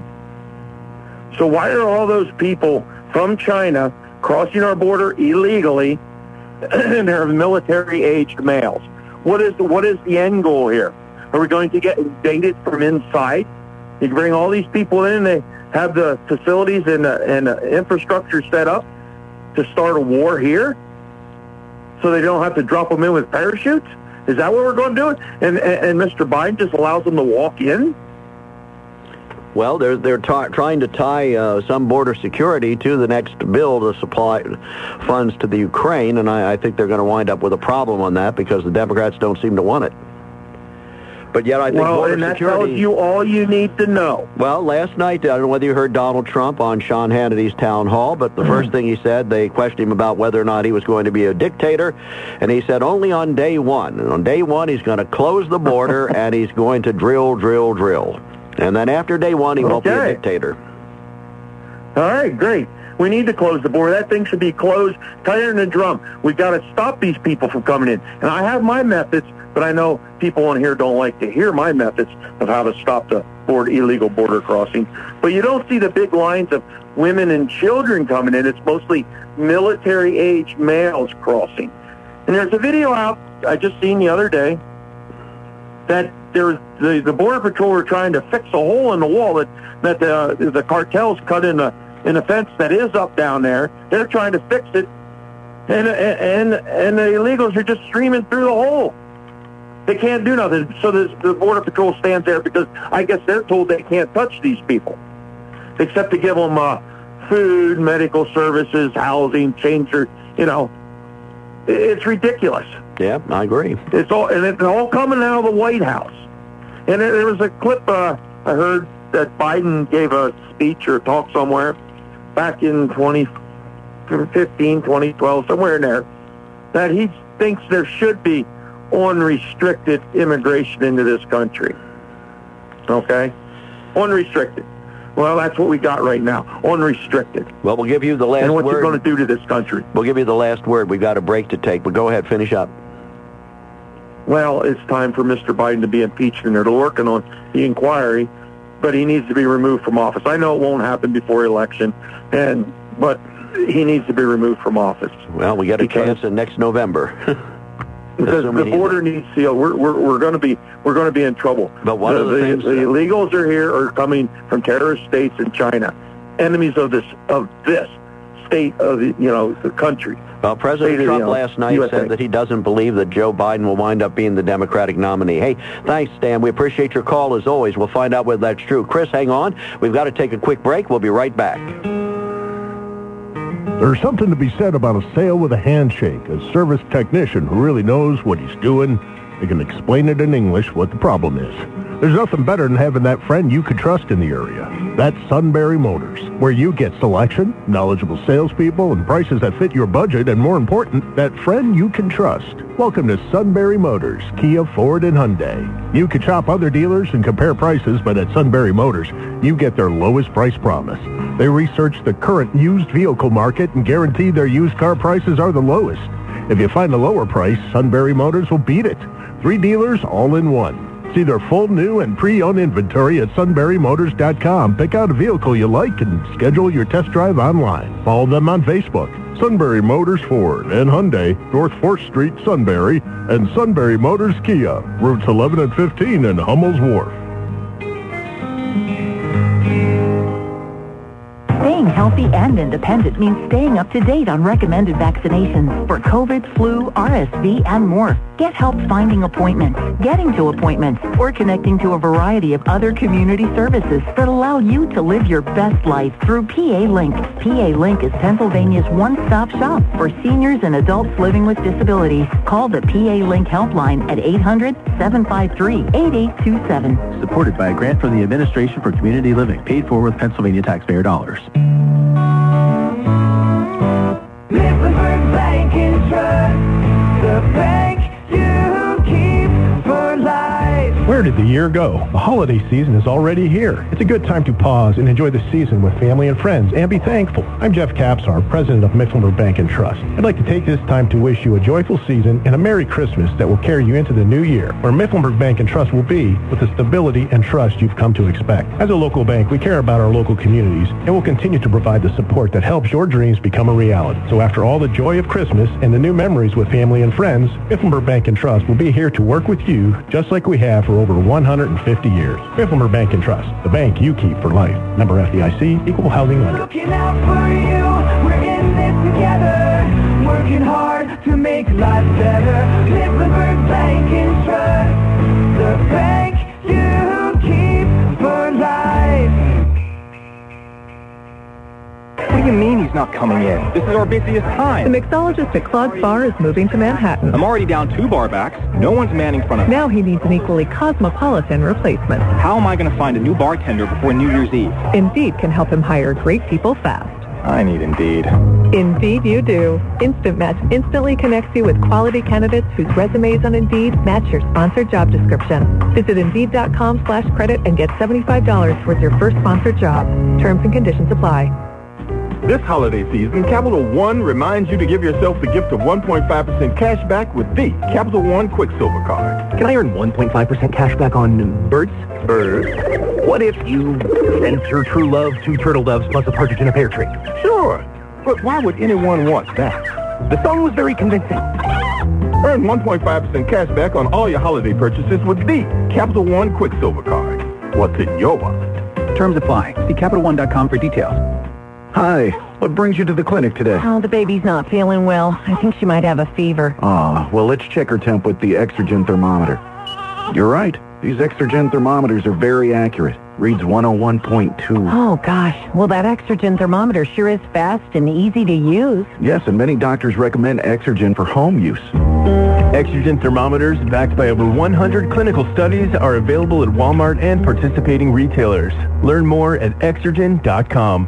Speaker 11: So why are all those people from China crossing our border illegally, and they're military-aged males? What is the end goal here? Are we going to get invaded from inside? You can bring all these people in, they have the facilities and the infrastructure set up to start a war here, so they don't have to drop them in with parachutes? Is that what we're going to do? And Mr. Biden just allows them to walk in?
Speaker 3: Well, they're trying to tie some border security to the next bill to supply funds to the Ukraine, and I think they're going to wind up with a problem on that because the Democrats don't seem to want it. But yet I think border
Speaker 11: and that
Speaker 3: security...
Speaker 11: tells you all you need to know.
Speaker 3: Well, last night, I don't know whether you heard Donald Trump on Sean Hannity's town hall, but the first thing he said, they questioned him about whether or not he was going to be a dictator, and he said only on day one. And on day one, he's going to close the border, and he's going to drill. And then after day one, he won't be a dictator.
Speaker 11: All right, great. We need to close the border. That thing should be closed tighter than a drum. We've got to stop these people from coming in. And I have my methods, but I know people on here don't like to hear my methods of how to stop the illegal border crossing. But you don't see the big lines of women and children coming in. It's mostly military-age males crossing. And there's a video out I just seen the other day that the Border Patrol were trying to fix a hole in the wall that the cartels cut in the fence that is up down there. They're trying to fix it, and the illegals are just streaming through the hole. They can't do nothing. So the Border Patrol stands there because I guess they're told they can't touch these people, except to give them food, medical services, housing, change their, it's ridiculous.
Speaker 3: Yeah, I agree.
Speaker 11: It's all coming out of the White House. And there was a clip I heard that Biden gave a speech or talk somewhere back in 2015, 2012, somewhere in there, that he thinks there should be unrestricted immigration into this country. Okay? Unrestricted. Well, that's what we got right now. Unrestricted.
Speaker 3: Well, we'll give you the last word.
Speaker 11: And what you're going to do to this country.
Speaker 3: We'll give you the last word. We've got a break to take, but go ahead, finish up.
Speaker 11: Well, it's time for Mr. Biden to be impeached, and they're working on the inquiry, but he needs to be removed from office. I know it won't happen before election, but he needs to be removed from office.
Speaker 3: Well, we get a chance in next November.
Speaker 11: Because the border needs sealed. We're going to be in trouble.
Speaker 3: But one of the things
Speaker 11: the illegals are coming from terrorist states in China, enemies of this state of the country.
Speaker 3: Well, President Trump last night said that he doesn't believe that Joe Biden will wind up being the Democratic nominee. Hey, thanks, Stan. We appreciate your call as always. We'll find out whether that's true. Chris, hang on. We've got to take a quick break. We'll be right back.
Speaker 5: There's something to be said about a sale with a handshake, a service technician who really knows what he's doing. They can explain it in English what the problem is. There's nothing better than having that friend you could trust in the area. That's Sunbury Motors, where you get selection, knowledgeable salespeople, and prices that fit your budget, and more important, that friend you can trust. Welcome to Sunbury Motors, Kia, Ford, and Hyundai. You can shop other dealers and compare prices, but at Sunbury Motors, you get their lowest price promise. They research the current used vehicle market and guarantee their used car prices are the lowest. If you find a lower price, Sunbury Motors will beat it. 3 dealers all in one. See their full new and pre-owned inventory at sunburymotors.com. Pick out a vehicle you like and schedule your test drive online. Follow them on Facebook. Sunbury Motors Ford and Hyundai, North 4th Street, Sunbury, and Sunbury Motors Kia, routes 11 and 15 in Hummel's Wharf.
Speaker 6: Staying healthy and independent means staying up to date on recommended vaccinations for COVID, flu, RSV, and more. Get help finding appointments, getting to appointments, or connecting to a variety of other community services that allow you to live your best life through PA Link. PA Link is Pennsylvania's one-stop shop for seniors and adults living with disabilities. Call the PA Link helpline at 800-753-8827.
Speaker 7: Supported by a grant from the Administration for Community Living, paid for with Pennsylvania taxpayer dollars.
Speaker 12: Mifflinburg Bank and Trust, the bank you keep for life.
Speaker 8: Where did the year go? The holiday season is already here. It's a good time to pause and enjoy the season with family and friends and be thankful. I'm Jeff Capsar, president of Mifflinburg Bank and Trust. I'd like to take this time to wish you a joyful season and a Merry Christmas that will carry you into the new year, where Mifflinburg Bank and Trust will be with the stability and trust you've come to expect. As a local bank, we care about our local communities and will continue to provide the support that helps your dreams become a reality. So after all the joy of Christmas and the new memories with family and friends, Mifflinburg Bank and Trust will be here to work with you just like we have for over 150 years. Mifflinburg Bank and Trust, the bank you keep for life. Member FDIC, equal housing lender.
Speaker 12: Looking out for you, we're in this together. Working hard to make life better. Mifflinburg Bank and Trust, the bank you keep for life.
Speaker 14: What do you mean he's not coming in? This is our busiest time.
Speaker 15: The mixologist at Claude's Bar is moving to Manhattan.
Speaker 14: I'm already down 2 bar backs. No one's manning front of me.
Speaker 15: Now he needs an equally cosmopolitan replacement.
Speaker 14: How am I going to find a new bartender before New Year's Eve?
Speaker 15: Indeed can help him hire great people fast.
Speaker 14: I need Indeed.
Speaker 15: Indeed you do. Instant Match instantly connects you with quality candidates whose resumes on Indeed match your sponsored job description. Visit Indeed.com/credit and get $75 towards your first sponsored job. Terms and conditions apply.
Speaker 16: This holiday season, Capital One reminds you to give yourself the gift of 1.5% cash back with the Capital One Quicksilver Card.
Speaker 10: Can I earn 1.5% cash back on birds?
Speaker 16: Birds?
Speaker 10: What if you sent your true love 2 turtle doves plus a partridge in a pear tree?
Speaker 16: Sure, but why would anyone want that?
Speaker 10: The song was very convincing.
Speaker 16: Earn 1.5% cash back on all your holiday purchases with the Capital One Quicksilver Card. What's in your wallet?
Speaker 7: Terms apply. See CapitalOne.com for details.
Speaker 17: Hi. What brings you to the clinic today?
Speaker 6: Oh, the baby's not feeling well. I think she might have a fever.
Speaker 17: Well, let's check her temp with the Exergen thermometer. You're right. These Exergen thermometers are very accurate. Reads 101.2.
Speaker 6: Oh, gosh. Well, that Exergen thermometer sure is fast and easy to use.
Speaker 17: Yes, and many doctors recommend Exergen for home use.
Speaker 18: Exergen thermometers, backed by over 100 clinical studies, are available at Walmart and participating retailers. Learn more at Exergen.com.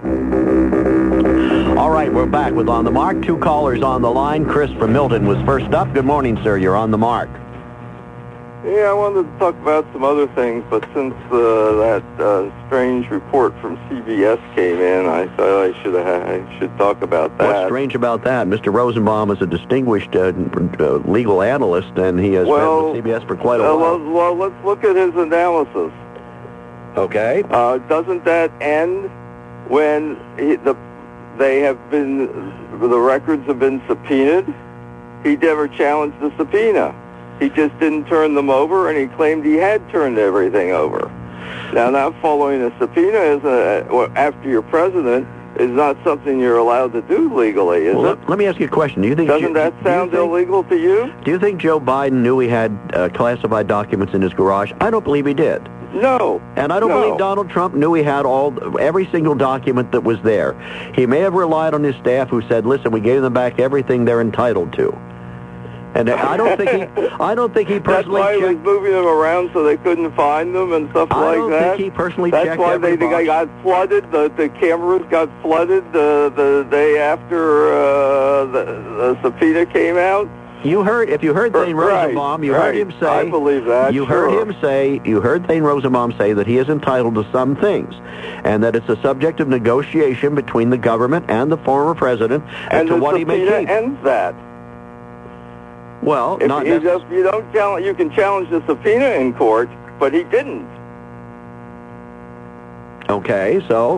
Speaker 3: All right, we're back with On the Mark. 2 callers on the line. Chris from Milton was first up. Good morning, sir. You're on the mark.
Speaker 19: Yeah, I wanted to talk about some other things, but since that strange report from CBS came in, I thought I should talk about that.
Speaker 3: What's strange about that? Mr. Rosenbaum is a distinguished legal analyst, and he has been with CBS for quite a while.
Speaker 19: Well, let's look at his analysis.
Speaker 3: Okay.
Speaker 19: Doesn't that end when the records have been subpoenaed? He never challenged the subpoena. He just didn't turn them over, and he claimed he had turned everything over. Now, not following a subpoena after you're president is not something you're allowed to do legally, is it?
Speaker 3: Let me ask you a question. Do you think
Speaker 19: Doesn't that sound illegal to you?
Speaker 3: Do you think Joe Biden knew he had classified documents in his garage? I don't believe he did.
Speaker 19: No.
Speaker 3: And I don't believe Donald Trump knew he had every single document that was there. He may have relied on his staff who said, listen, we gave them back everything they're entitled to. And I don't think he personally
Speaker 19: That's why he was moving them around so they couldn't find them and stuff like that.
Speaker 3: I don't think he personally checked
Speaker 19: That's why
Speaker 3: every
Speaker 19: they
Speaker 3: box.
Speaker 19: got flooded. The cameras got flooded the day after the subpoena came out.
Speaker 3: If you heard Thane Rosenbaum, you heard him say.
Speaker 19: I believe that.
Speaker 3: You heard Thane Rosenbaum say that he is entitled to some things, and that it's a subject of negotiation between the government and the former president as to what he may keep.
Speaker 19: And the subpoena ends that.
Speaker 3: Well, not necessarily.
Speaker 19: You don't challenge. You can challenge the subpoena in court, but he didn't.
Speaker 3: Okay, so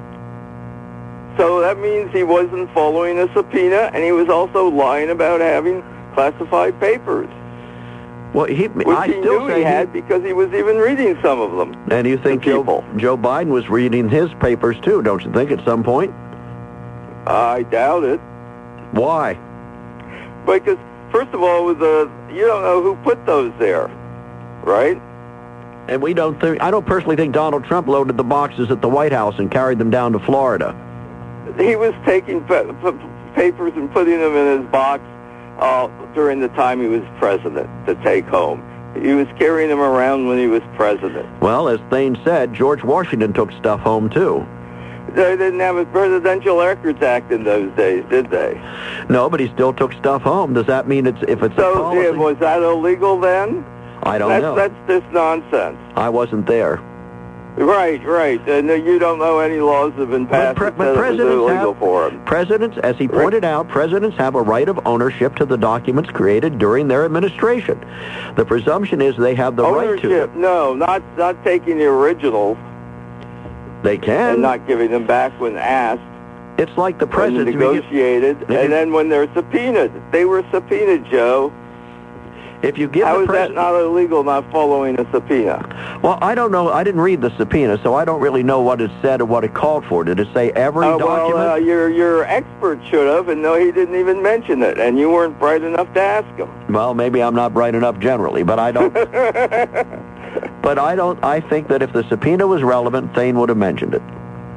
Speaker 19: that means he wasn't following a subpoena, and he was also lying about having classified papers.
Speaker 3: Well,
Speaker 19: which he knew he had because he was even reading some of them.
Speaker 3: And you think Joe Biden was reading his papers too, don't you think, at some point?
Speaker 19: I doubt it.
Speaker 3: Why?
Speaker 19: Because, first of all, you don't know who put those there, right?
Speaker 3: And I don't personally think Donald Trump loaded the boxes at the White House and carried them down to Florida.
Speaker 19: He was taking papers and putting them in his box during the time he was president to take home. He was carrying them around when he was president.
Speaker 3: Well, as Thane said, George Washington took stuff home, too.
Speaker 19: They didn't have a Presidential Records Act in those days, did they?
Speaker 3: No, but he still took stuff home. Does that mean if it's a policy?
Speaker 19: So was that illegal then?
Speaker 3: I don't know.
Speaker 19: That's just nonsense.
Speaker 3: I wasn't there.
Speaker 19: Right. And you don't know any laws have been passed that said it was illegal for him.
Speaker 3: Presidents, as he pointed out, presidents have a right of ownership to the documents created during their administration. The presumption is they have the right to them.
Speaker 19: No, not taking the originals.
Speaker 3: They can.
Speaker 19: And not giving them back when asked.
Speaker 3: It's like the president
Speaker 19: negotiated, and then when they're subpoenaed, they were subpoenaed, Joe.
Speaker 3: If you give
Speaker 19: How is that not illegal, not following a subpoena?
Speaker 3: Well, I don't know. I didn't read the subpoena, so I don't really know what it said or what it called for. Did it say every document?
Speaker 19: Well, your expert should have, and no, he didn't even mention it, and you weren't bright enough to ask him.
Speaker 3: Well, maybe I'm not bright enough generally, but I don't. But I think that if the subpoena was relevant, Thane would have mentioned it.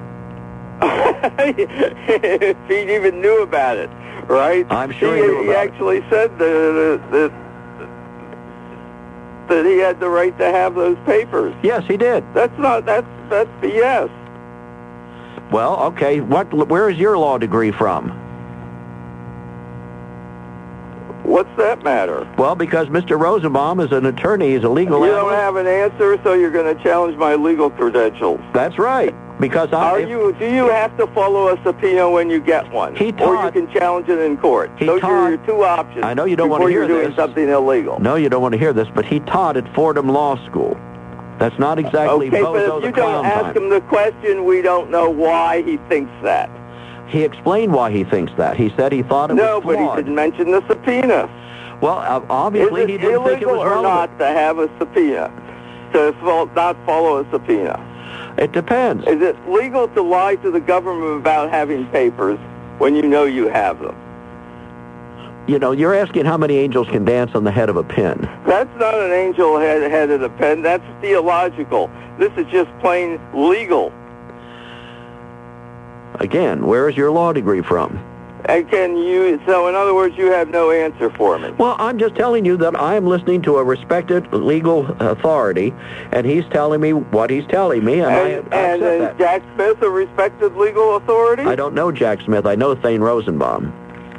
Speaker 19: If he even knew about it, right?
Speaker 3: I'm sure he knew about
Speaker 19: it. He actually said that he had the right to have those papers.
Speaker 3: Yes, he did.
Speaker 19: That's BS.
Speaker 3: Well, okay. Where is your law degree from?
Speaker 19: What's that matter?
Speaker 3: Well, because Mr. Rosenbaum is an attorney. He's a legal
Speaker 19: You
Speaker 3: analyst.
Speaker 19: don't have an answer, so you're going to challenge my legal credentials.
Speaker 3: That's right. Because
Speaker 19: do you have to follow a subpoena when you get one? Or you can challenge it in court. Those are your two options.
Speaker 3: I know you don't want to hear
Speaker 19: before you're doing something illegal.
Speaker 3: No, you don't want to hear this, but he taught at Fordham Law School. That's not exactly
Speaker 19: Okay,
Speaker 3: Bozo
Speaker 19: but if you don't ask him the question, we don't know why he thinks that.
Speaker 3: He explained why he thinks that. He said he thought it was flawed.
Speaker 19: No, but he didn't mention the subpoena.
Speaker 3: Well, obviously he didn't think it was relevant.
Speaker 19: Is it illegal or not to have a subpoena, to not follow a subpoena?
Speaker 3: It depends.
Speaker 19: Is it legal to lie to the government about having papers when you know you have them?
Speaker 3: You know, you're asking how many angels can dance on the head of a pin.
Speaker 19: That's not an angel head of a pin. That's theological. This is just plain legal.
Speaker 3: Again, where is your law degree from?
Speaker 19: And so in other words, you have no answer for me.
Speaker 3: Well, I'm just telling you that I'm listening to a respected legal authority, and he's telling me what he's telling me, and I accept that.
Speaker 19: Jack Smith, a respected legal authority?
Speaker 3: I don't know Jack Smith. I know Thane Rosenbaum.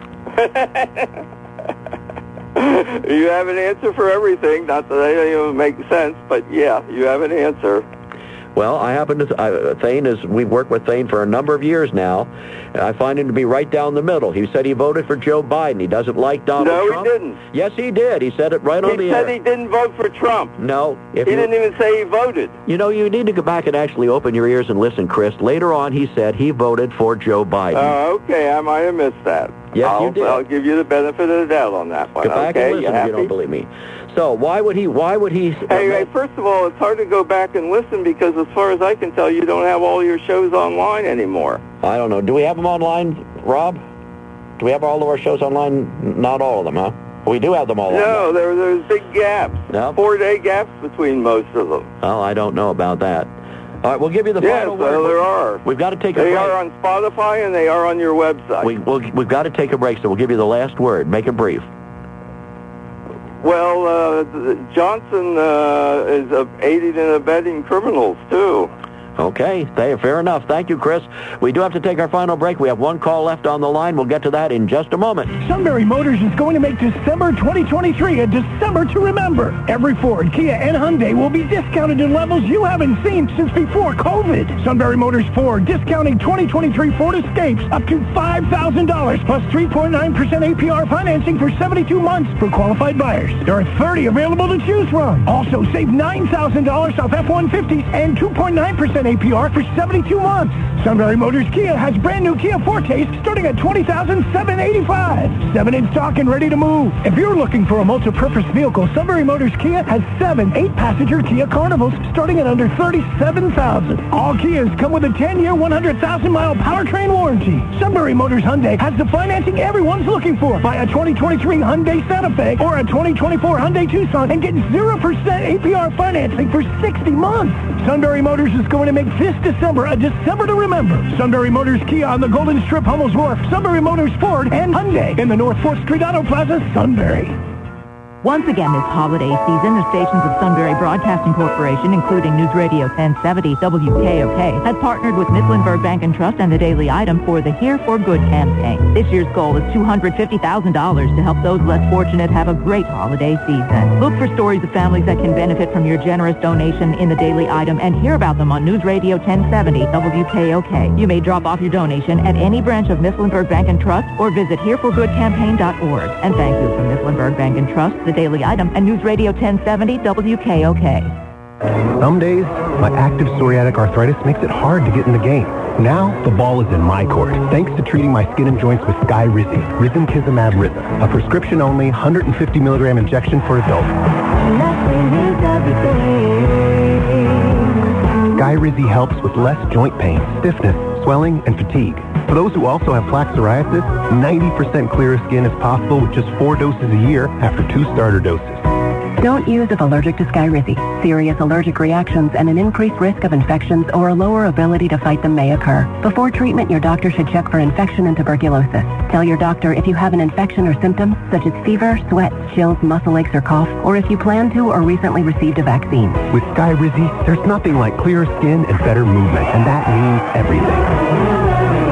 Speaker 19: You have an answer for everything. Not that they don't even make sense, but yeah, you have an answer.
Speaker 3: Well, I happen to, we've worked with Thane for a number of years now, and I find him to be right down the middle. He said he voted for Joe Biden. He doesn't like Donald Trump.
Speaker 19: No, he didn't.
Speaker 3: Yes, he did. He said it right on the air.
Speaker 19: He said he didn't vote for Trump.
Speaker 3: No.
Speaker 19: He didn't even say he voted.
Speaker 3: You know, you need to go back and actually open your ears and listen, Chris. Later on, he said he voted for Joe Biden.
Speaker 19: Oh, okay. I might have missed that.
Speaker 3: Yes, you did.
Speaker 19: I'll give you the benefit of the doubt on that one.
Speaker 3: Go back and listen if you don't believe me. So why would he?
Speaker 19: Hey, first of all, it's hard to go back and listen because as far as I can tell, you don't have all your shows online anymore.
Speaker 3: I don't know. Do we have them online, Rob? Do we have all of our shows online? Not all of them, huh? We do have them all online.
Speaker 19: No, there's big gaps.
Speaker 3: No?
Speaker 19: 4-day gaps between most of them.
Speaker 3: Oh, I don't know about that. All right, we'll give you the final word.
Speaker 19: Yes, there are.
Speaker 3: We've got to take a break.
Speaker 19: They are on Spotify and they are on your website.
Speaker 3: We've got to take a break, so we'll give you the last word. Make it brief.
Speaker 19: Well, Johnson is aiding and abetting criminals, too.
Speaker 3: Okay, fair enough. Thank you, Chris. We do have to take our final break. We have one call left on the line. We'll get to that in just a moment.
Speaker 5: Sunbury Motors is going to make December 2023 a December to remember. Every Ford, Kia, and Hyundai will be discounted in levels you haven't seen since before COVID. Sunbury Motors Ford discounting 2023 Ford Escapes up to $5,000 plus 3.9% APR financing for 72 months for qualified buyers. There are 30 available to choose from. Also, save $9,000 off F-150s and 2.9% APR for 72 months. Sunbury Motors Kia has brand new Kia Fortes starting at $20,785. 7 in stock and ready to move. If you're looking for a multi-purpose vehicle, Sunbury Motors Kia has 7 8-passenger Kia Carnivals starting at under $37,000. All Kias come with a 10-year, 100,000-mile powertrain warranty. Sunbury Motors Hyundai has the financing everyone's looking for. Buy a 2023 Hyundai Santa Fe or a 2024 Hyundai Tucson and get 0% APR financing for 60 months. Sunbury Motors is going to make this December a December to remember. Sunbury Motors Kia on the Golden Strip, Hummel's Wharf, Sunbury Motors Ford, and Hyundai in the North 4th Street Auto Plaza, Sunbury.
Speaker 6: Once again this holiday season, the stations of Sunbury Broadcasting Corporation, including News Radio 1070 WKOK, has partnered with Mifflinburg Bank and Trust and the Daily Item for the Here for Good campaign. This year's goal is $250,000 to help those less fortunate have a great holiday season. Look for stories of families that can benefit from your generous donation in the Daily Item and hear about them on News Radio 1070 WKOK. You may drop off your donation at any branch of Mifflinburg Bank and Trust or visit hereforgoodcampaign.org. And thank you from Mifflinburg Bank and Trust, the Daily Item, and News Radio 1070 WKOK.
Speaker 7: Some days, my active psoriatic arthritis makes it hard to get in the game. Now, the ball is in my court, thanks to treating my skin and joints with Skyrizi, Risankizumab Riza, a prescription-only 150 milligram injection for adults. Skyrizi helps with less joint pain, stiffness, swelling, and fatigue. For those who also have plaque psoriasis, 90% clearer skin is possible with just 4 doses a year after 2 starter doses.
Speaker 20: Don't use if allergic to Skyrizi. Serious allergic reactions and an increased risk of infections or a lower ability to fight them may occur. Before treatment, your doctor should check for infection and tuberculosis. Tell your doctor if you have an infection or symptoms such as fever, sweat, chills, muscle aches, or cough, or if you plan to or recently received a vaccine.
Speaker 7: With Skyrizi, there's nothing like clearer skin and better movement, and that means everything.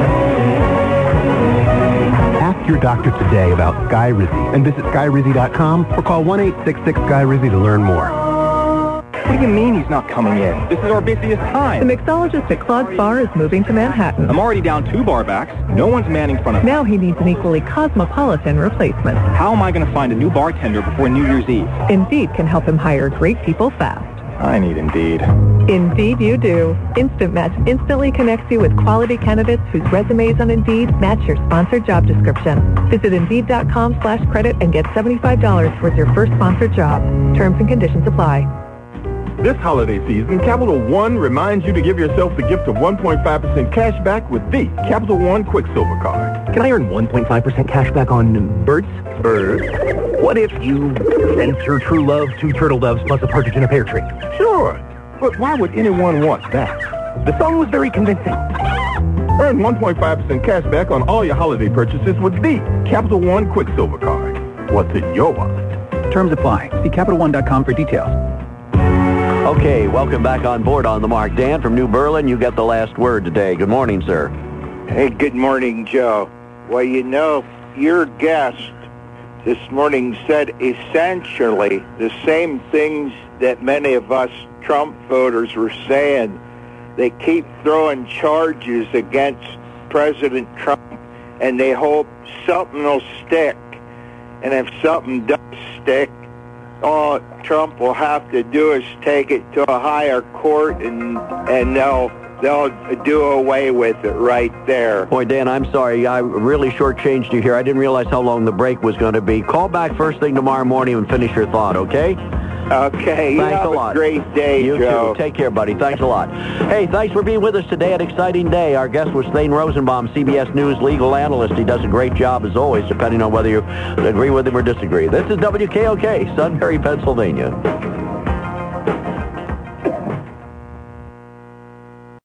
Speaker 7: Ask your doctor today about Skyrizi and visit Skyrizi.com or call 1-866-SKYRIZI to learn more.
Speaker 14: What do you mean he's not coming in? This is our busiest time.
Speaker 15: The mixologist at Claude's Bar is moving to Manhattan.
Speaker 14: I'm already down 2 bar backs. No one's manning front of me.
Speaker 15: Now he needs an equally cosmopolitan replacement.
Speaker 14: How am I going to find a new bartender before New Year's Eve?
Speaker 15: Indeed can help him hire great people fast.
Speaker 14: I need Indeed.
Speaker 15: Indeed you do. Instant Match instantly connects you with quality candidates whose resumes on Indeed match your sponsored job description. Visit Indeed.com/credit and get $75 towards your first sponsored job. Terms and conditions apply.
Speaker 16: This holiday season, Capital One reminds you to give yourself the gift of 1.5% cash back with the Capital One Quicksilver Card.
Speaker 7: Can I earn 1.5% cash back on birds?
Speaker 16: Birds?
Speaker 7: What if you sent your true love 2 turtle doves plus a partridge in a pear tree?
Speaker 16: Sure, but why would anyone want that?
Speaker 7: The song was very convincing.
Speaker 16: Earn 1.5% cash back on all your holiday purchases with the Capital One Quicksilver Card. What's in your wallet?
Speaker 7: Terms apply. See CapitalOne.com for details.
Speaker 3: Okay, welcome back on board On the Mark. Dan from New Berlin, you get the last word today. Good morning, sir.
Speaker 21: Hey, good morning, Joe. Well, you know, your guest this morning said essentially the same things that many of us Trump voters were saying. They keep throwing charges against President Trump, and they hope something will stick. And if something does stick, all Trump will have to do is take it to a higher court, and they'll do away with it right there.
Speaker 3: Boy, Dan, I'm sorry. I really shortchanged you here. I didn't realize how long the break was going to be. Call back first thing tomorrow morning and finish your thought, okay?
Speaker 21: Okay.
Speaker 3: Thanks a lot.
Speaker 21: Have a great day,
Speaker 3: you
Speaker 21: Joe.
Speaker 3: You too. Take care, buddy. Thanks a lot. Hey, thanks for being with us today. An exciting day. Our guest was Thane Rosenbaum, CBS News legal analyst. He does a great job, as always, depending on whether you agree with him or disagree. This is WKOK, Sunbury, Pennsylvania.